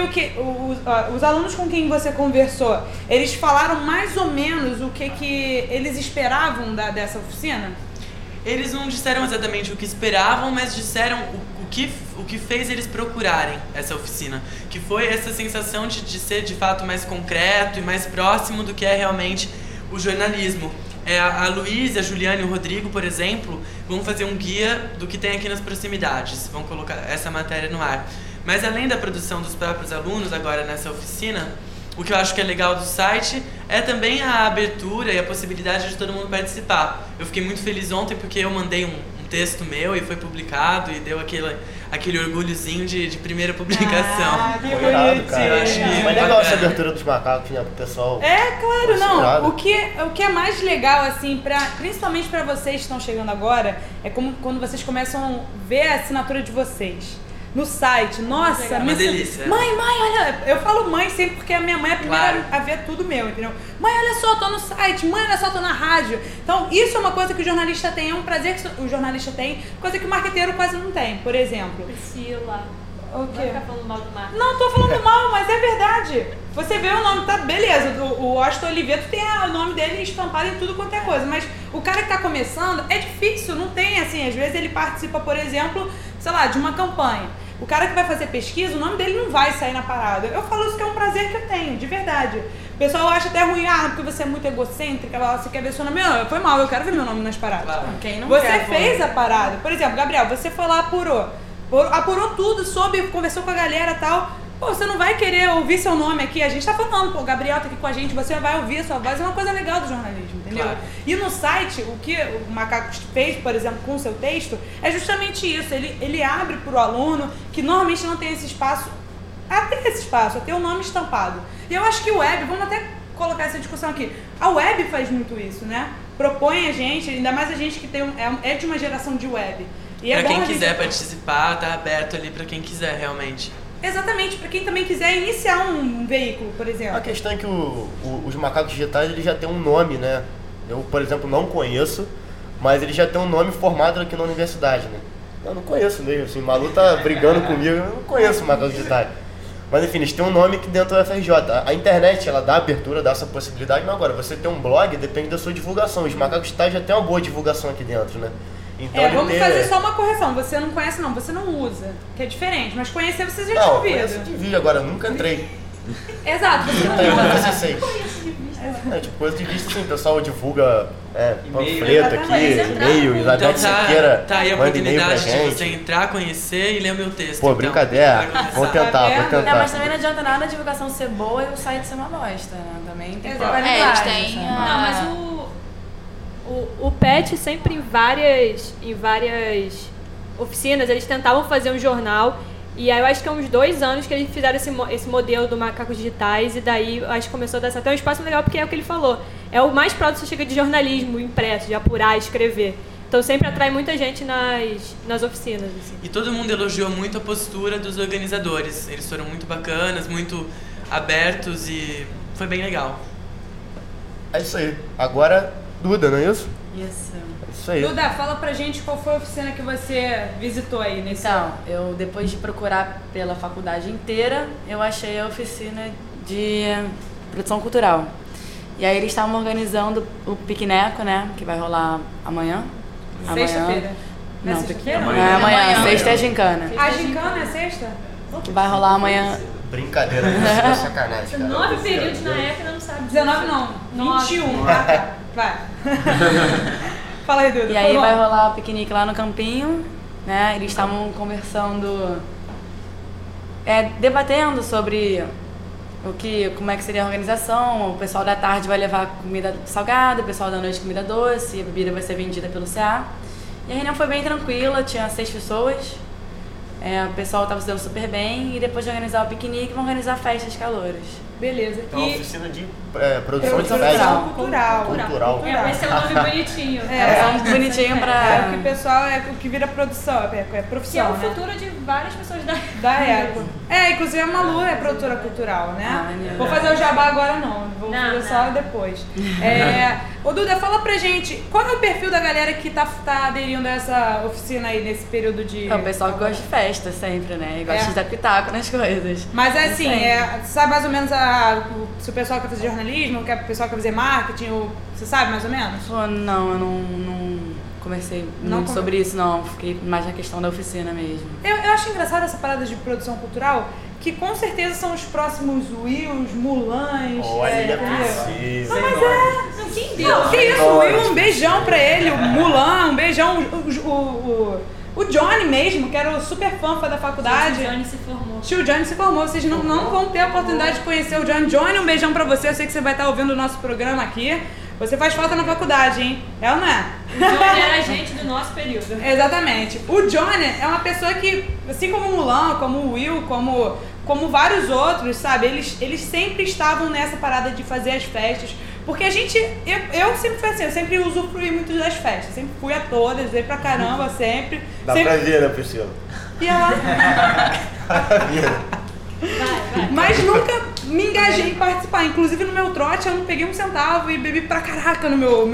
Speaker 1: os alunos com quem você conversou, eles falaram mais ou menos o que eles esperavam dessa oficina?
Speaker 6: Eles não disseram exatamente o que esperavam, mas disseram o que fez eles procurarem essa oficina. Que foi essa sensação de ser de fato mais concreto e mais próximo do que é realmente o jornalismo. A Luísa, a Juliana e o Rodrigo, por exemplo, vão fazer um guia do que tem aqui nas proximidades. Vão colocar essa matéria no ar. Mas além da produção dos próprios alunos agora nessa oficina, o que eu acho que é legal do site é também a abertura e a possibilidade de todo mundo participar. Eu fiquei muito feliz ontem porque eu mandei um texto meu e foi publicado e deu aquele orgulhozinho de primeira publicação.
Speaker 1: Ah, que
Speaker 2: Irado, cara.
Speaker 6: Eu acho
Speaker 2: Mas legal
Speaker 6: bacana.
Speaker 2: essa abertura dos macacos, né, pro pessoal.
Speaker 1: Claro, não.
Speaker 2: Irado.
Speaker 1: O que é mais legal, assim, principalmente pra vocês que estão chegando agora, é como quando vocês começam a ver a assinatura de vocês no site. Nossa,
Speaker 6: É uma delícia.
Speaker 1: Mãe, olha, eu falo mãe sempre porque a minha mãe é a primeira a ver tudo meu, entendeu? Mãe, olha só, tô no site, mãe, olha só, tô na rádio. Então, isso é uma coisa que o jornalista tem, é um prazer que o jornalista tem, coisa que o marqueteiro quase não tem, por exemplo.
Speaker 7: Priscila.
Speaker 1: O
Speaker 7: Vai
Speaker 1: quê?
Speaker 7: ficar falando mal do Marcos.
Speaker 1: Não, tô falando mal, mas é verdade. Você vê o nome, tá? Beleza, o Austin Oliveto tem o nome dele estampado em tudo quanto é coisa, mas o cara que tá começando é difícil, não tem assim, às vezes ele participa, por exemplo, sei lá, de uma campanha. O cara que vai fazer pesquisa, o nome dele não vai sair na parada. Eu falo isso que é um prazer que eu tenho, de verdade. O pessoal acha até ruim, porque você é muito egocêntrica, você quer ver seu nome. Não, foi mal, eu quero ver meu nome nas paradas.
Speaker 6: Claro.
Speaker 4: Quem não
Speaker 1: Você
Speaker 4: quer,
Speaker 1: fez a parada. Por exemplo, Gabriel, você foi lá, apurou tudo, conversou com a galera e tal. Pô, você não vai querer ouvir seu nome aqui, a gente tá falando, pô, o Gabriel tá aqui com a gente, você vai ouvir a sua voz, é uma coisa legal do jornalismo, entendeu?
Speaker 6: Claro.
Speaker 1: E no site, o que o Macaco fez, por exemplo, com o seu texto, é justamente isso, ele abre pro aluno, que normalmente não tem esse espaço, a ter o nome estampado. E eu acho que o web, vamos até colocar essa discussão aqui, a web faz muito isso, né? Propõe a gente, ainda mais a gente que é de uma geração de web. E
Speaker 6: Pra
Speaker 1: bom
Speaker 6: quem
Speaker 1: a gente-
Speaker 6: quiser participar, tá aberto ali pra quem quiser, realmente.
Speaker 1: Exatamente, para quem também quiser iniciar um veículo, por exemplo.
Speaker 2: A questão é que os macacos digitais eles já têm um nome, né? Eu, por exemplo, não conheço, mas ele já tem um nome formado aqui na universidade, né? Eu não conheço mesmo, assim, o Malu tá brigando comigo, eu não conheço macacos digitais. Mas enfim, eles têm um nome aqui dentro do FRJ. A internet, ela dá abertura, dá essa possibilidade, mas agora, você ter um blog depende da sua divulgação. Os macacos digitais já tem uma boa divulgação aqui dentro, né? Então, ele
Speaker 1: Vamos
Speaker 2: ter-
Speaker 1: fazer só uma correção. Você não conhece, não. Você não usa, que é diferente. Mas conhecer você já tinha
Speaker 2: Não,
Speaker 1: ouvido.
Speaker 2: conheço de vídeo agora, nunca entrei.
Speaker 1: Exato, você não
Speaker 2: Eu
Speaker 1: usa.
Speaker 2: não acessei. Tipo, coisa de vista, assim, o pessoal divulga
Speaker 3: E-mail.
Speaker 2: panfleto aqui, e-mail, Isabel
Speaker 6: Então
Speaker 2: Siqueira,
Speaker 6: tá aí a
Speaker 2: manda e-mail pra
Speaker 6: oportunidade de você
Speaker 2: gente.
Speaker 6: entrar, conhecer e ler o meu texto.
Speaker 2: Pô,
Speaker 6: então,
Speaker 2: brincadeira,
Speaker 6: pra
Speaker 2: vou
Speaker 6: começar.
Speaker 2: tentar, vou
Speaker 4: Não,
Speaker 2: tentar.
Speaker 4: mas também não adianta nada a divulgação ser boa e o site ser uma bosta, né? Também tem que ter
Speaker 1: Exato.
Speaker 4: qualidade.
Speaker 5: Eles têm
Speaker 4: sabe?
Speaker 7: Não, mas o PET sempre em várias oficinas, eles tentavam fazer um jornal. E aí eu acho que há uns 2 anos que eles fizeram esse modelo do Macacos Digitais. E daí eu acho que começou a dar até um espaço legal, porque é o que ele falou. É o mais próximo que você chega de jornalismo impresso, de apurar, escrever. Então sempre atrai muita gente nas oficinas. Assim.
Speaker 6: E todo mundo elogiou muito a postura dos organizadores. Eles foram muito bacanas, muito abertos e foi bem legal.
Speaker 2: É isso aí. Agora, Duda, não é isso?
Speaker 4: Isso.
Speaker 2: É isso aí.
Speaker 1: Duda, fala pra gente qual foi a oficina que você visitou aí nesse
Speaker 4: Então, eu depois de procurar pela faculdade inteira, eu achei a oficina de produção cultural. E aí eles estavam organizando o piqueneco, né? Que vai rolar amanhã.
Speaker 1: Sexta-feira. Não é
Speaker 4: Não,
Speaker 1: sexta-feira?
Speaker 4: amanhã.
Speaker 5: Amanhã.
Speaker 4: Sexta é gincana.
Speaker 1: A gincana é sexta?
Speaker 4: Que vai rolar amanhã.
Speaker 2: Brincadeira, isso é sacanagem, cara.
Speaker 7: 9 períodos na ECA não sabe.
Speaker 1: 19 não, 21. Ah, tá. Vai. Fala aí, Duda.
Speaker 4: E aí
Speaker 1: Foi
Speaker 4: vai
Speaker 1: bom?
Speaker 4: rolar o piquenique lá no campinho, né? Eles estavam conversando, debatendo sobre como é que seria a organização. O pessoal da tarde vai levar comida salgada, o pessoal da noite comida doce, a bebida vai ser vendida pelo CA. E a reunião foi bem tranquila, tinha 6 pessoas. O pessoal estava se dando super bem, e depois de organizar o piquenique, vão organizar festas calouras.
Speaker 1: Beleza.
Speaker 2: É uma
Speaker 1: E
Speaker 2: oficina de produção de
Speaker 1: produção
Speaker 2: festa.
Speaker 1: cultural.
Speaker 2: Cultural.
Speaker 7: Vai ser um nome bonitinho.
Speaker 4: É um bonitinho
Speaker 1: É
Speaker 4: pra...
Speaker 1: o que o pessoal o que vira produção, é
Speaker 7: Que é
Speaker 1: profissão,
Speaker 7: o
Speaker 1: né?
Speaker 7: futuro de várias pessoas
Speaker 1: Da época. Inclusive a Malu é produtora cultural, né?
Speaker 4: maneiro.
Speaker 1: Vou fazer o jabá agora não, vou
Speaker 7: Não,
Speaker 1: fazer
Speaker 7: não.
Speaker 1: só depois. Ô Duda, fala pra gente, qual é o perfil da galera que tá aderindo a essa oficina aí nesse período de...
Speaker 4: É o pessoal que gosta de festa sempre, né? E gosta de dar pitaco nas coisas.
Speaker 1: Mas é assim,
Speaker 4: Sempre.
Speaker 1: sabe mais ou menos se o pessoal quer fazer jornalismo, o pessoal quer fazer marketing, você sabe mais ou menos?
Speaker 4: Pô, não, eu não conversei
Speaker 1: Não
Speaker 4: muito sobre isso, não. Fiquei mais na questão da oficina mesmo.
Speaker 1: Eu acho engraçado essa parada de produção cultural, que com certeza são os próximos Wills, Mulans.
Speaker 2: Olha, é
Speaker 1: entendeu?
Speaker 2: possível.
Speaker 7: Quem deu?
Speaker 1: Não, que isso, o Will, um beijão pra ele, o Mulan, um beijão, o Johnny mesmo, que era o super fã da faculdade.
Speaker 7: O Johnny se formou.
Speaker 1: Tio Johnny se formou, vocês não vão ter a oportunidade de conhecer o Johnny. Johnny, um beijão pra você, eu sei que você vai estar ouvindo o nosso programa aqui. Você faz falta na faculdade, hein? É ou não é?
Speaker 7: O Johnny era a gente do nosso período.
Speaker 1: Exatamente. O Johnny é uma pessoa que, assim como o Mulan, como o Will, como vários outros, sabe? Eles sempre estavam nessa parada de fazer as festas. Porque a gente, eu sempre fui assim, eu sempre usufruí muito das festas. Sempre fui a todas, veio pra caramba, sempre.
Speaker 2: Dá
Speaker 1: sempre...
Speaker 2: pra ver, né, Priscila?
Speaker 1: E ela... Mas nunca me engajei em participar. Inclusive no meu trote eu não peguei um centavo e bebi pra caraca no meu...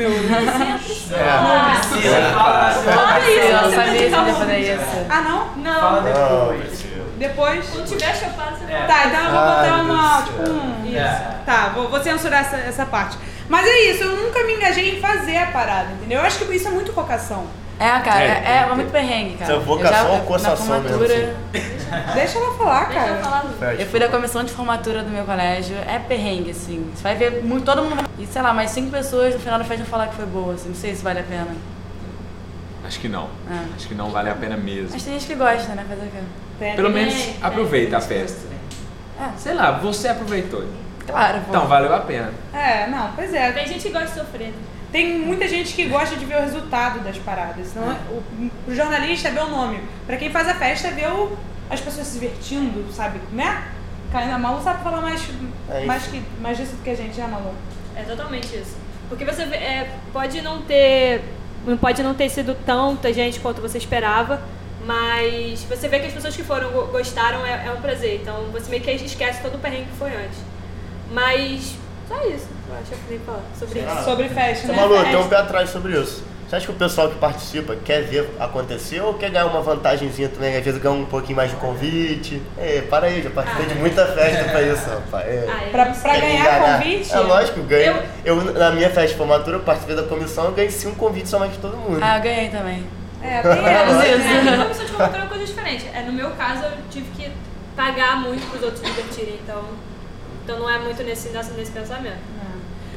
Speaker 4: Eu não sabia se ia fazer isso.
Speaker 1: Ah, não?
Speaker 7: Não.
Speaker 2: Não, Priscila.
Speaker 1: Depois...
Speaker 7: Quando tiver chopado, você fala.
Speaker 1: Tá, então eu vou botar
Speaker 2: Ai,
Speaker 1: uma,
Speaker 2: Deus
Speaker 1: tipo
Speaker 2: do
Speaker 1: um...
Speaker 2: céu.
Speaker 1: Isso. Tá, vou censurar essa parte. Mas é isso, eu nunca me engajei em fazer a parada, entendeu? Eu acho que isso é muito vocação.
Speaker 4: Cara, é muito perrengue, cara.
Speaker 2: Isso é vocação
Speaker 4: Eu
Speaker 2: ou coçação
Speaker 4: na formatura,
Speaker 2: mesmo,
Speaker 1: Deixa ela falar,
Speaker 7: Deixa eu
Speaker 1: cara.
Speaker 7: falar.
Speaker 4: eu fui da comissão de formatura do meu colégio. É perrengue, assim. Você vai ver todo mundo... E sei lá, mais 5 pessoas no final da festa vão falar que foi boa, assim. Não sei se vale a pena.
Speaker 3: Acho que não.
Speaker 4: Ah.
Speaker 3: Acho que não vale a pena mesmo.
Speaker 4: Mas tem gente que gosta, né? Fazer o quê?
Speaker 3: Pelo menos aproveita a festa. Sei lá, você aproveitou.
Speaker 4: Claro, pô.
Speaker 3: Então valeu a pena.
Speaker 1: Não, pois é.
Speaker 7: Tem gente que gosta de sofrer.
Speaker 1: Tem muita gente que gosta de ver o resultado das paradas. Então, o jornalista é ver o nome. Pra quem faz a festa é ver as pessoas se divertindo, sabe? Né? A Malu sabe falar mais disso do que a gente, né, Malu?
Speaker 7: É totalmente isso. Porque você vê, pode não ter sido tanta gente quanto você esperava, mas você vê que as pessoas que gostaram, é um prazer. Então você meio que esquece todo o perrengue que foi antes. Mas só isso. Eu acho que eu queria falar sobre isso.
Speaker 1: Sobre festa,
Speaker 2: Você
Speaker 1: né?
Speaker 2: Malu, tem
Speaker 1: Festa.
Speaker 2: um pé atrás sobre isso. Você acha que o pessoal que participa quer ver acontecer ou quer ganhar uma vantagenzinha também? Às vezes ganhar um pouquinho mais de convite. Para aí, já participei de muita festa pra isso, rapaz.
Speaker 1: Pra
Speaker 2: Quer me
Speaker 1: ganhar
Speaker 2: enganar?
Speaker 1: convite?
Speaker 2: É lógico, ganhei. Eu, na minha festa de formatura, eu participei da comissão, eu ganhei 5 convites somente de todo mundo.
Speaker 4: Eu ganhei também.
Speaker 1: Tem essa, né?
Speaker 7: Na comissão de formatura é uma coisa diferente. No meu caso, eu tive que pagar muito pros outros se divertirem, então não é muito nesse pensamento.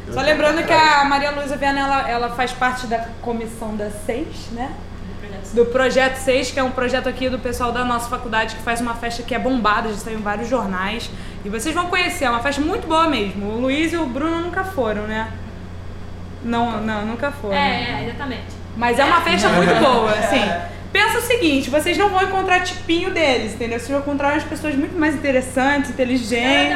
Speaker 1: Só lembrando que a Maria Luísa Viana, ela faz parte da comissão da 6, né? Do Projeto 6, que é um projeto aqui do pessoal da nossa faculdade que faz uma festa que é bombada, já saiu em vários jornais. E vocês vão conhecer, é uma festa muito boa mesmo. O Luiz e o Bruno nunca foram, né? Não, nunca foram.
Speaker 7: Exatamente.
Speaker 1: Mas é uma festa muito boa, assim. Pensa o seguinte, vocês não vão encontrar tipinho deles, entendeu? Vocês vão encontrar umas pessoas muito mais interessantes, inteligentes.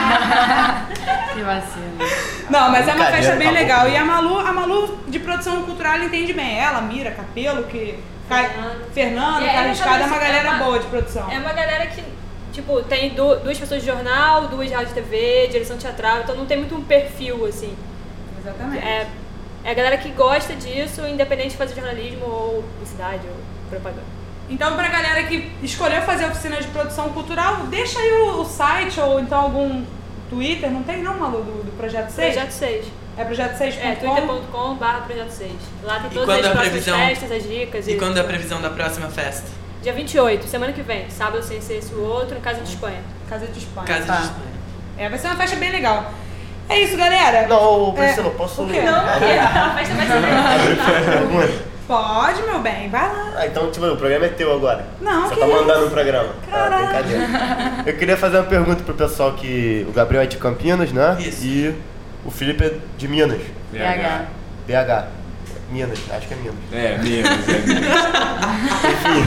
Speaker 4: Que vacilo.
Speaker 1: Não, mas é uma festa bem legal. E a Malu de produção cultural entende bem. Ela, Mira, Capelo, Fernando, Carlos Escada, é uma galera boa de produção.
Speaker 7: É uma galera que, tipo, tem duas pessoas de jornal, 2 de rádio e TV, direção teatral, então não tem muito um perfil, assim.
Speaker 1: Exatamente.
Speaker 7: É a galera que gosta disso, independente de fazer jornalismo ou publicidade ou propaganda.
Speaker 1: Então, pra galera que escolheu fazer oficina de produção cultural, deixa aí o site ou então algum Twitter, não tem não, Malu, do Projeto 6?
Speaker 7: Projeto 6.
Speaker 1: É Projeto6.com?
Speaker 7: twitter.com/Projeto6. Lá tem todas as próximas festas, as dicas.
Speaker 6: E quando é a previsão da próxima festa?
Speaker 7: Dia 28, semana que vem. Sábado sem ser esse o outro, em Casa de Espanha.
Speaker 1: Casa de Espanha.
Speaker 6: Casa de Espanha.
Speaker 1: Vai ser uma festa bem legal. É isso, galera.
Speaker 2: Não, Priscila, posso...
Speaker 1: O quê?
Speaker 7: Não, a festa vai ser
Speaker 1: Pode, meu bem, vai lá.
Speaker 2: Então, tipo, o programa é teu agora.
Speaker 1: Não,
Speaker 2: você
Speaker 1: que
Speaker 2: tá
Speaker 1: isso?
Speaker 2: mandando o programa.
Speaker 1: Caraca.
Speaker 2: Brincadeira. Eu queria fazer uma pergunta pro pessoal que o Gabriel é de Campinas, né?
Speaker 6: Isso.
Speaker 2: E o Felipe é de Minas.
Speaker 4: BH.
Speaker 2: BH. Minas, acho que é Minas.
Speaker 3: Minas.
Speaker 2: Enfim.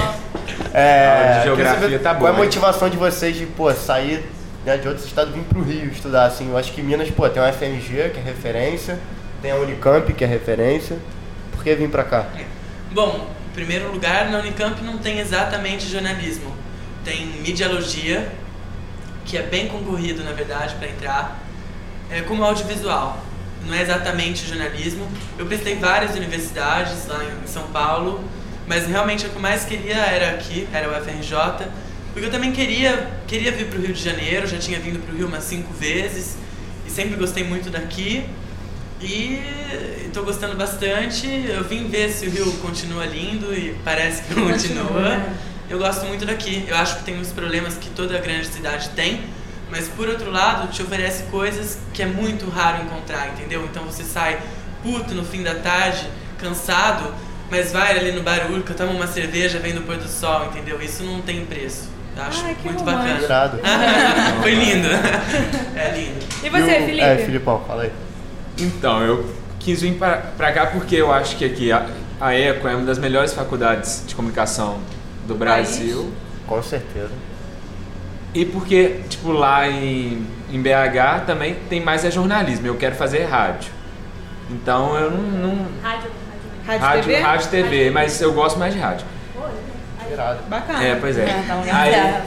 Speaker 3: A de geografia
Speaker 2: queria saber
Speaker 3: tá boa,
Speaker 2: qual é a
Speaker 3: hein?
Speaker 2: motivação de vocês de, sair, né, de outros estados e vir pro Rio estudar, assim? Eu acho que Minas, tem uma FMG, que é referência, tem a Unicamp, que é referência. Por que vir pra cá?
Speaker 6: Bom, em primeiro lugar, na Unicamp não tem exatamente jornalismo. Tem mediologia, que é bem concorrido, na verdade, para entrar, como audiovisual. Não é exatamente jornalismo. Eu prestei várias universidades lá em São Paulo, mas realmente o que eu mais queria era aqui, era o UFRJ, porque eu também queria vir para o Rio de Janeiro, já tinha vindo para o Rio umas 5 vezes, e sempre gostei muito daqui. E estou gostando bastante. Eu vim ver se o Rio continua lindo e parece que continua. Eu gosto muito daqui. Eu acho que tem uns problemas que toda grande cidade tem, mas por outro lado te oferece coisas que é muito raro encontrar, entendeu? Então você sai puto no fim da tarde, cansado, mas vai ali no Baruca, toma uma cerveja, vem do pôr do sol, entendeu? Isso não tem preço. Eu acho muito bacana.
Speaker 2: Irado.
Speaker 6: Foi lindo. É lindo.
Speaker 1: E você, Felipe?
Speaker 2: Filipão, fala aí.
Speaker 3: Então, eu quis vir pra cá porque eu acho que aqui a ECO é uma das melhores faculdades de comunicação do Brasil.
Speaker 2: Com certeza.
Speaker 3: E porque, tipo, lá em BH também tem mais jornalismo. Eu quero fazer rádio. Então eu não... Rádio TV, mas eu gosto mais de rádio.
Speaker 2: Irado.
Speaker 1: Bacana.
Speaker 3: Pois é.
Speaker 4: Tá
Speaker 3: Aí,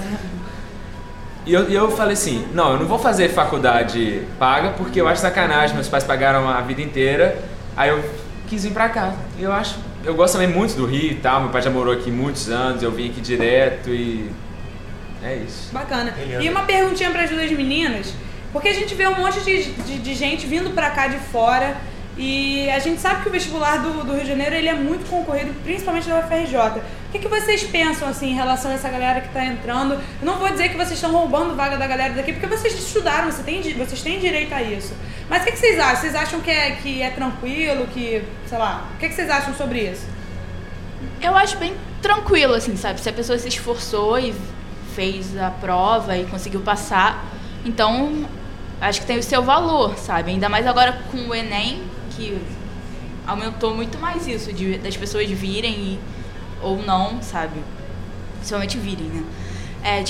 Speaker 3: e eu falei assim, não, eu não vou fazer faculdade paga porque eu acho sacanagem, meus pais pagaram a vida inteira, aí eu quis vir pra cá. Eu gosto também muito do Rio e tal, meu pai já morou aqui muitos anos, eu vim aqui direto e é isso.
Speaker 1: Bacana.
Speaker 2: Beleza.
Speaker 1: E uma perguntinha para as duas meninas, porque a gente vê um monte de gente vindo pra cá de fora e a gente sabe que o vestibular do Rio de Janeiro ele é muito concorrido, principalmente da UFRJ. O que vocês pensam assim, em relação a essa galera que está entrando? Eu não vou dizer que vocês estão roubando vaga da galera daqui, porque vocês estudaram, vocês têm direito a isso. Mas o que vocês acham? Vocês acham que é tranquilo, que, sei lá, o que vocês acham sobre isso?
Speaker 5: Eu acho bem tranquilo, assim, sabe? Se a pessoa se esforçou e fez a prova e conseguiu passar, então acho que tem o seu valor, sabe? Ainda mais agora com o Enem, que aumentou muito mais isso, das pessoas virem ou não, sabe? Principalmente virem, né?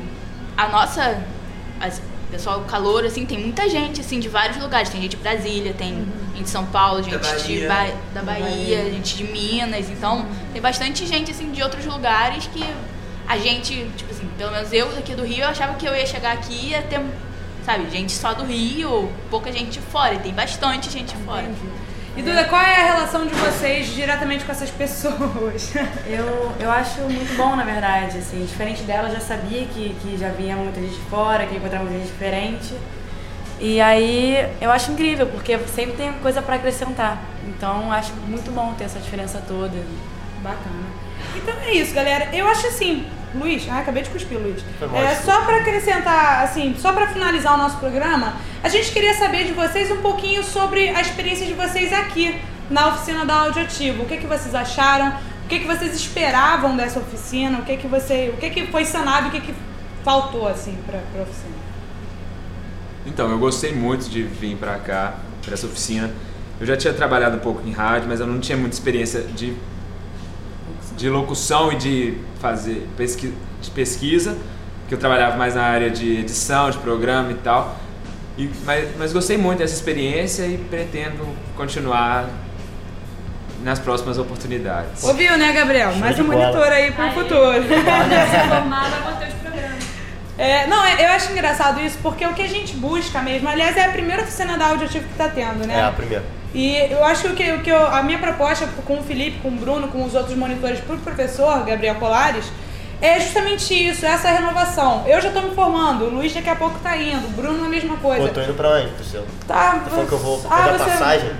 Speaker 5: Pessoal, o calor, assim, tem muita gente, assim, de vários lugares. Tem gente de Brasília, tem gente de São Paulo, gente da Bahia, gente de Minas. Então, tem bastante gente, assim, de outros lugares que a gente, tipo assim, pelo menos eu daqui do Rio, eu achava que eu ia chegar aqui e ia ter, sabe, gente só do Rio, pouca gente de fora. E tem bastante gente de fora.
Speaker 1: E Duda, qual é a relação de vocês diretamente com essas pessoas?
Speaker 4: Eu acho muito bom, na verdade, assim, diferente dela, eu já sabia que já vinha muita gente de fora, que encontrava muita gente diferente. E aí, eu acho incrível, porque sempre tem coisa pra acrescentar. Então, eu acho muito bom ter essa diferença toda.
Speaker 1: Bacana. Então é isso, galera. Eu acho assim, Luiz, acabei de cuspir, Luiz. Só para acrescentar, assim, só para finalizar o nosso programa, a gente queria saber de vocês um pouquinho sobre a experiência de vocês aqui na oficina da Audioativo. O que vocês acharam? O que vocês esperavam dessa oficina? O que foi sanado e o que faltou, assim, para a oficina?
Speaker 3: Então, eu gostei muito de vir para cá, para essa oficina. Eu já tinha trabalhado um pouco em rádio, mas eu não tinha muita experiência de locução e de fazer pesquisa, porque eu trabalhava mais na área de edição, de programa e tal. Mas gostei muito dessa experiência e pretendo continuar nas próximas oportunidades.
Speaker 1: Ouviu, né, Gabriel? Mais um monitor aí pro futuro.
Speaker 7: Se formar, vai manter os programas.
Speaker 1: Eu acho engraçado isso, porque o que a gente busca mesmo, aliás, é a primeira oficina da Audioativo que tá tendo, né?
Speaker 2: É a primeira.
Speaker 1: E eu acho que a minha proposta com o Felipe, com o Bruno, com os outros monitores pro professor, Gabriel Colares, é justamente isso, essa renovação. Eu já tô me formando, o Luiz daqui a pouco tá indo, o Bruno a mesma coisa.
Speaker 2: Pô, tô indo pra onde, Priscila?
Speaker 1: Tá
Speaker 2: falando que eu vou pegar passagem?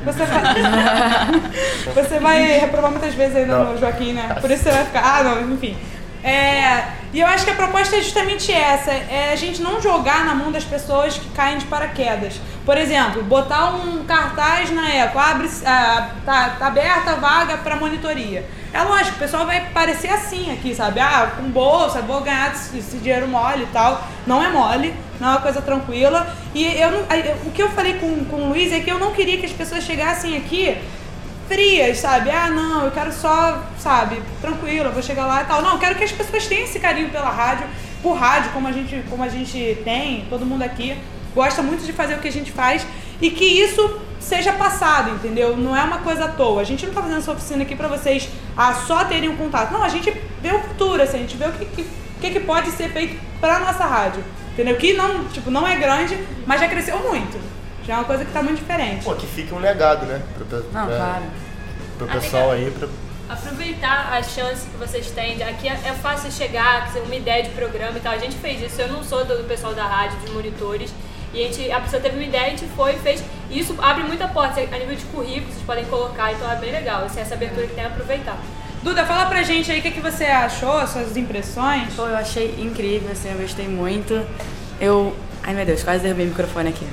Speaker 1: Você vai reprovar muitas vezes aí no Joaquim, né? Por isso você vai ficar... enfim. E eu acho que a proposta é justamente essa, é a gente não jogar na mão das pessoas que caem de paraquedas. Por exemplo, botar um cartaz na Eco, tá aberta a vaga para monitoria. É lógico, o pessoal vai parecer assim aqui, sabe? Com bolsa, vou ganhar esse dinheiro mole e tal. Não é mole, não é uma coisa tranquila. E o que eu falei com o Luiz é que eu não queria que as pessoas chegassem aqui frias, sabe? Não, eu quero só, sabe, tranquilo, eu vou chegar lá e tal. Não, eu quero que as pessoas tenham esse carinho pela rádio, por rádio, como a gente tem, todo mundo aqui gosta muito de fazer o que a gente faz e que isso seja passado, entendeu? Não é uma coisa à toa. A gente não tá fazendo essa oficina aqui pra vocês só terem um contato. Não, a gente vê o futuro, assim, a gente vê o que pode ser feito pra nossa rádio, entendeu? Que não é grande, mas já cresceu muito. Já é uma coisa que tá muito diferente.
Speaker 2: Pô, que fique um legado, né?
Speaker 1: Claro.
Speaker 2: Pro pessoal aí.
Speaker 7: Aproveitar a chance que vocês têm. Aqui é fácil chegar, uma ideia de programa e tal. A gente fez isso. Eu não sou do pessoal da rádio, dos monitores. E a pessoa teve uma ideia, a gente foi e fez. E isso abre muita porta. A nível de currículo, vocês podem colocar. Então é bem legal. Essa abertura que tem, aproveitar.
Speaker 1: Duda, fala pra gente aí o que você achou, suas impressões.
Speaker 4: Pô, eu achei incrível, assim, eu gostei muito. Ai meu Deus, quase derrubei o microfone aqui.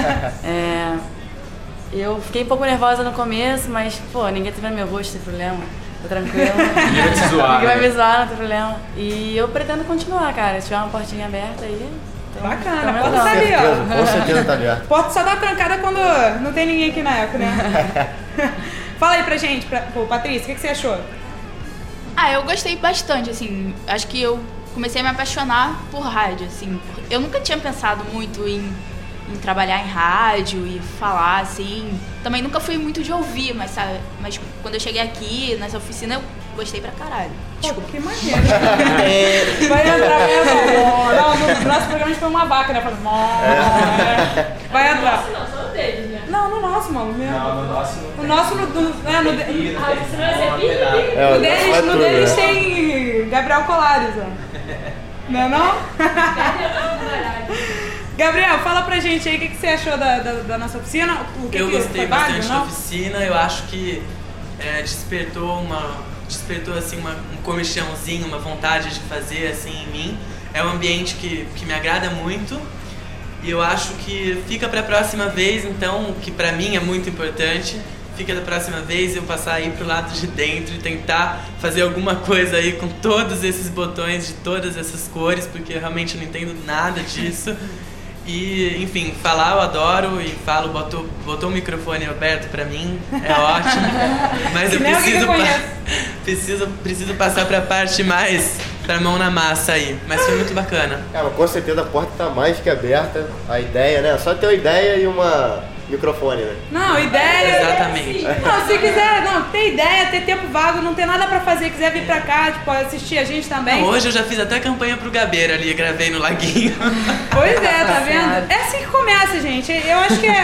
Speaker 4: Eu fiquei um pouco nervosa no começo, mas, pô, ninguém tá vendo meu rosto, sem problema. Tô tranquila.
Speaker 3: Ninguém vai te zoar.
Speaker 4: Ninguém vai me zoar, não tem problema. E eu pretendo continuar, cara. Se tiver uma portinha aberta aí.
Speaker 1: Bacana, a porta tá ali, ó.
Speaker 2: Com certeza tá aberta.
Speaker 1: A porta só dá trancada quando não tem ninguém aqui na Eco, né? Fala aí pra gente, Patrícia, o que você achou?
Speaker 5: Eu gostei bastante, assim. Acho que eu comecei a me apaixonar por rádio, assim. Eu nunca tinha pensado muito em trabalhar em rádio e falar, assim. Também nunca fui muito de ouvir, mas quando eu cheguei aqui, nessa oficina, eu gostei pra caralho.
Speaker 1: Desculpa. Que maneiro. Vai entrar no nosso programa a gente foi uma vaca, né? Falei, vai entrar.
Speaker 7: Não, só o deles, né?
Speaker 1: Não, no nosso, mano.
Speaker 3: Não, no nosso...
Speaker 1: O nosso, no deles tem Gabriel Colares, ó. Não é não? Gabriel, fala pra gente aí o que você achou da nossa oficina.
Speaker 6: Eu gostei bastante da oficina, eu acho que despertou assim, um comichãozinho, uma vontade de fazer assim em mim. É um ambiente que me agrada muito e eu acho que fica pra próxima vez, então, que pra mim é muito importante. Fica da próxima vez eu passar aí pro lado de dentro e tentar fazer alguma coisa aí com todos esses botões de todas essas cores, porque eu realmente não entendo nada disso. E, enfim, falar eu adoro e falo, botou o microfone aberto pra mim, é ótimo. Mas eu preciso passar pra parte mais, pra mão na massa aí. Mas foi muito bacana.
Speaker 2: Mas com certeza a porta tá mais que aberta. A ideia, né? Só ter uma ideia e uma microfone, né?
Speaker 1: Não, ideia...
Speaker 6: Exatamente.
Speaker 1: Não, se quiser, ter ideia, ter tempo vago, não ter nada pra fazer, quiser vir pra cá, assistir a gente também.
Speaker 6: Não, hoje eu já fiz até campanha pro Gabeira ali, gravei no Laguinho.
Speaker 1: Pois é, tá vendo? É assim que começa, gente. Eu acho que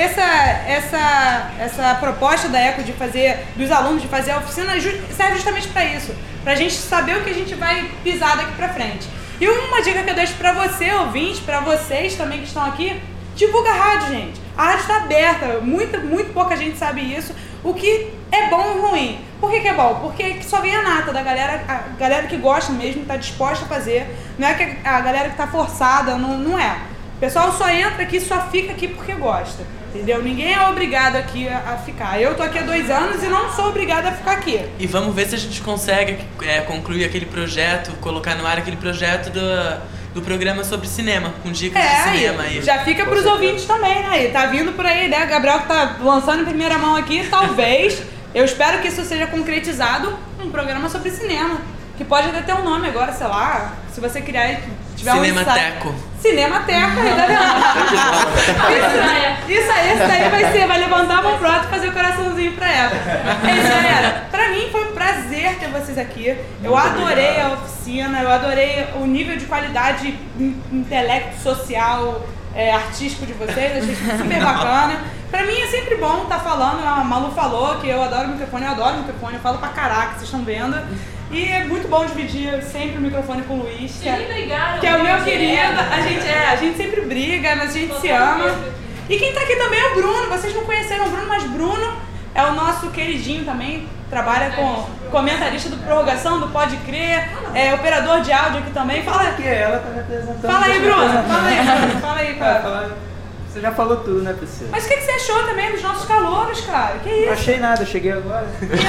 Speaker 1: essa proposta da Eco dos alunos de fazer a oficina serve justamente pra isso. Pra gente saber o que a gente vai pisar daqui pra frente. E uma dica que eu deixo pra você, ouvinte, pra vocês também que estão aqui, divulga a rádio, gente. A rádio está aberta, muito pouca gente sabe isso. O que é bom ou ruim. Por que é bom? Porque só vem a nata da galera, a galera que gosta mesmo, está disposta a fazer. Não é que a galera que está forçada, não é. O pessoal só entra aqui, só fica aqui porque gosta. Entendeu? Ninguém é obrigado aqui a ficar. Eu tô aqui há 2 anos e não sou obrigada a ficar aqui.
Speaker 6: E vamos ver se a gente consegue concluir aquele projeto, colocar no ar aquele projeto do programa sobre cinema, com dicas de cinema aí.
Speaker 1: Já fica pros ouvintes também, né? E tá vindo por aí, né? Gabriel que tá lançando em primeira mão aqui, talvez. Eu espero que isso seja concretizado, um programa sobre cinema. Que pode até ter um nome agora, sei lá, se você criar e tiver
Speaker 6: Cinemateco.
Speaker 1: Cinemateco, tá vendo? Isso aí, esse daí vai levantar a mão pro alto e fazer o coraçãozinho pra ela. É isso, galera. Pra mim foi um prazer ter vocês aqui. Eu adorei a oficina, eu adorei o nível de qualidade intelecto, social, artístico de vocês. Achei super bacana. Pra mim é sempre bom estar falando. A Malu falou que eu adoro microfone, eu falo pra caraca, vocês estão vendo. E é muito bom dividir sempre o microfone com o Luiz, que é o meu querido. A gente sempre briga, mas a gente se ama. E quem tá aqui também é o Bruno. Vocês não conheceram o Bruno, mas Bruno é o nosso queridinho também. Trabalha com comentarista do Prorrogação, do Pode Crer, operador de áudio aqui também. Fala aqui.
Speaker 8: Ela tá representando.
Speaker 1: Fala aí, Bruno. Fala aí, cara.
Speaker 8: Você já falou tudo, né, Priscila?
Speaker 1: Mas o que você achou também dos nossos calouros, cara? Que isso?
Speaker 8: Não achei nada, eu cheguei agora.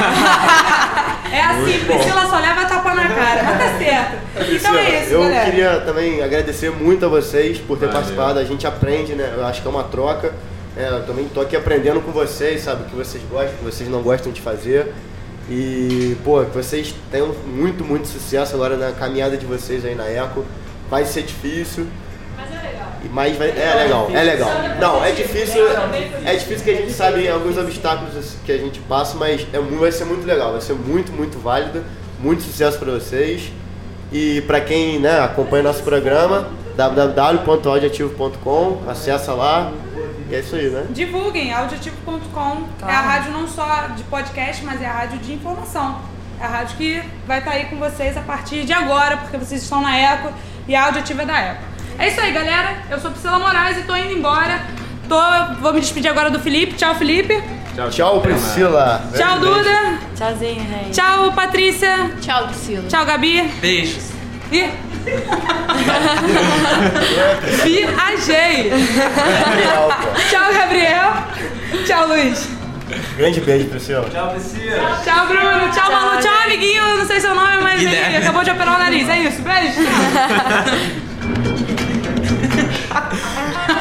Speaker 1: É assim, Priscila só leva tapa na cara, mas tá certo. Então é isso, galera.
Speaker 2: Eu queria também agradecer muito a vocês por ter participado. A gente aprende, né? Eu acho que é uma troca. Eu também tô aqui aprendendo com vocês, sabe? O que vocês gostam, o que vocês não gostam de fazer. E, pô, que vocês tenham muito sucesso agora na caminhada de vocês aí na Eco. Vai ser difícil. Mas é legal. Não, é difícil que a gente sabe alguns obstáculos que a gente passa, mas vai ser muito legal, vai ser muito válido, muito sucesso para vocês. E para quem, né, acompanha nosso programa, www.audioativo.com, acessa lá. E é isso aí, né?
Speaker 1: Divulguem, audioativo.com é a rádio não só de podcast, mas é a rádio de informação. É a rádio que vai estar aí com vocês a partir de agora, porque vocês estão na Eco e a Audioativo é da Eco. É isso aí, galera. Eu sou Priscila Moraes e tô indo embora. Vou me despedir agora do Felipe. Tchau, Felipe.
Speaker 2: Tchau, Priscila.
Speaker 1: Tchau, Duda.
Speaker 4: Tchauzinho, gente.
Speaker 1: Tchau, Patrícia.
Speaker 5: Tchau, Priscila.
Speaker 1: Tchau, Gabi.
Speaker 6: Beijos.
Speaker 1: Viajei. Tchau, Gabriel. Tchau, Luiz.
Speaker 2: Grande beijo, Priscila.
Speaker 8: Tchau, Priscila.
Speaker 1: Tchau, Bruno. Tchau, Malu. Tchau, amiguinho. Não sei seu nome, mas ele acabou de operar o nariz. É isso. Beijo.